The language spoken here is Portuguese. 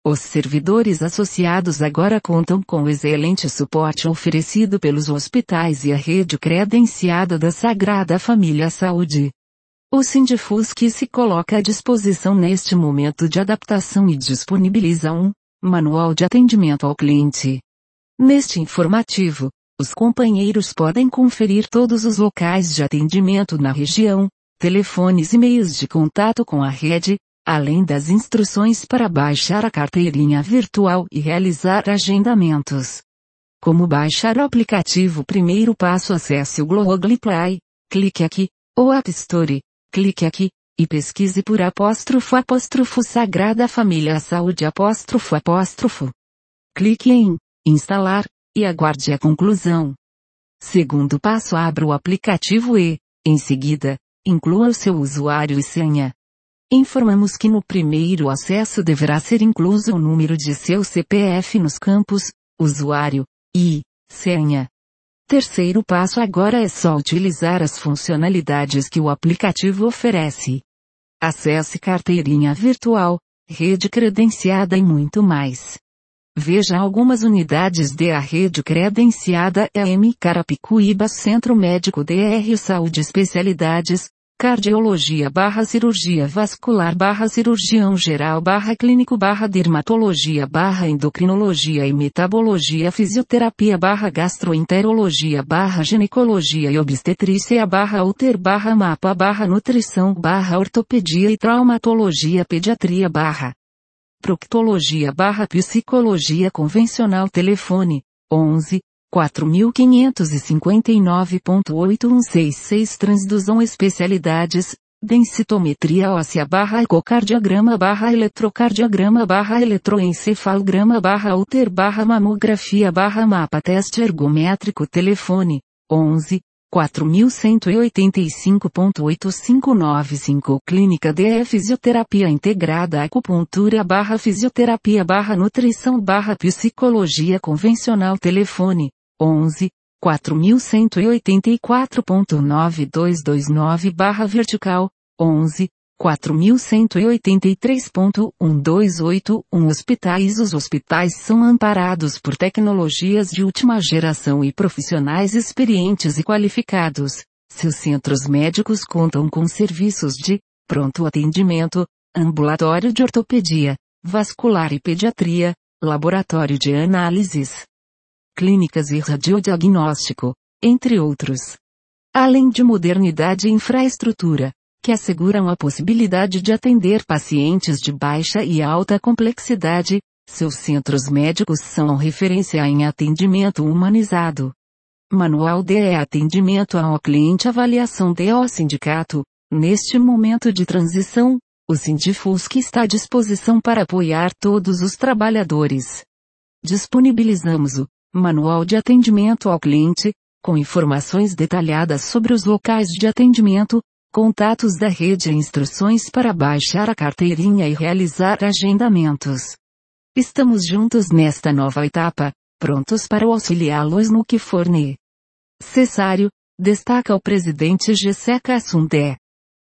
Os servidores associados agora contam com o excelente suporte oferecido pelos hospitais e a rede credenciada da Sagrada Família Saúde. O Sindifusc se coloca à disposição neste momento de adaptação e disponibiliza um manual de atendimento ao cliente. Neste informativo, os companheiros podem conferir todos os locais de atendimento na região, telefones e meios de contato com a rede, além das instruções para baixar a carteirinha virtual e realizar agendamentos. Como baixar o aplicativo? Primeiro passo: acesse o Google Play, clique aqui, ou App Store, clique aqui, e pesquise por Sagrada Família Saúde Clique em instalar, e aguarde a conclusão. Segundo passo: abra o aplicativo e, em seguida, inclua o seu usuário e senha. Informamos que no primeiro acesso deverá ser incluso o número de seu CPF nos campos usuário e senha. Terceiro passo: agora é só utilizar as funcionalidades que o aplicativo oferece. Acesse carteirinha virtual, rede credenciada e muito mais. Veja algumas unidades da rede credenciada EM Carapicuíba, Centro Médico Dr. Saúde, especialidades: cardiologia / cirurgia vascular / cirurgião geral / clínico / dermatologia / endocrinologia e metabologia, fisioterapia / gastroenterologia / ginecologia e obstetrícia / úter / mapa / nutrição / ortopedia e traumatologia, pediatria / proctologia / psicologia convencional. Telefone: 11 4559.8166. Transdusão, especialidades: densitometria óssea / ecocardiograma / eletrocardiograma / eletroencefalograma / úter / mamografia / mapa. Teste ergométrico. Telefone: 11 4185.8595. Clínica de Fisioterapia Integrada, Acupuntura / Fisioterapia / Nutrição / Psicologia Convencional. Telefone: 11 4184.9229 Vertical: 11 4183.1281. Hospitais. Os hospitais são amparados por tecnologias de última geração e profissionais experientes e qualificados. Seus centros médicos contam com serviços de pronto atendimento, ambulatório de ortopedia, vascular e pediatria, laboratório de análises, clínicas e radiodiagnóstico, entre outros. Além de modernidade e infraestrutura, que asseguram a possibilidade de atender pacientes de baixa e alta complexidade, seus centros médicos são referência em atendimento humanizado. Manual de atendimento ao cliente. Avaliação do sindicato. Neste momento de transição, o Sindifusc está à disposição para apoiar todos os trabalhadores. Disponibilizamos o Manual de Atendimento ao Cliente, com informações detalhadas sobre os locais de atendimento, contatos da rede e instruções para baixar a carteirinha e realizar agendamentos. Estamos juntos nesta nova etapa, prontos para auxiliá-los no que for necessário, destaca o presidente Gessé Cassundé.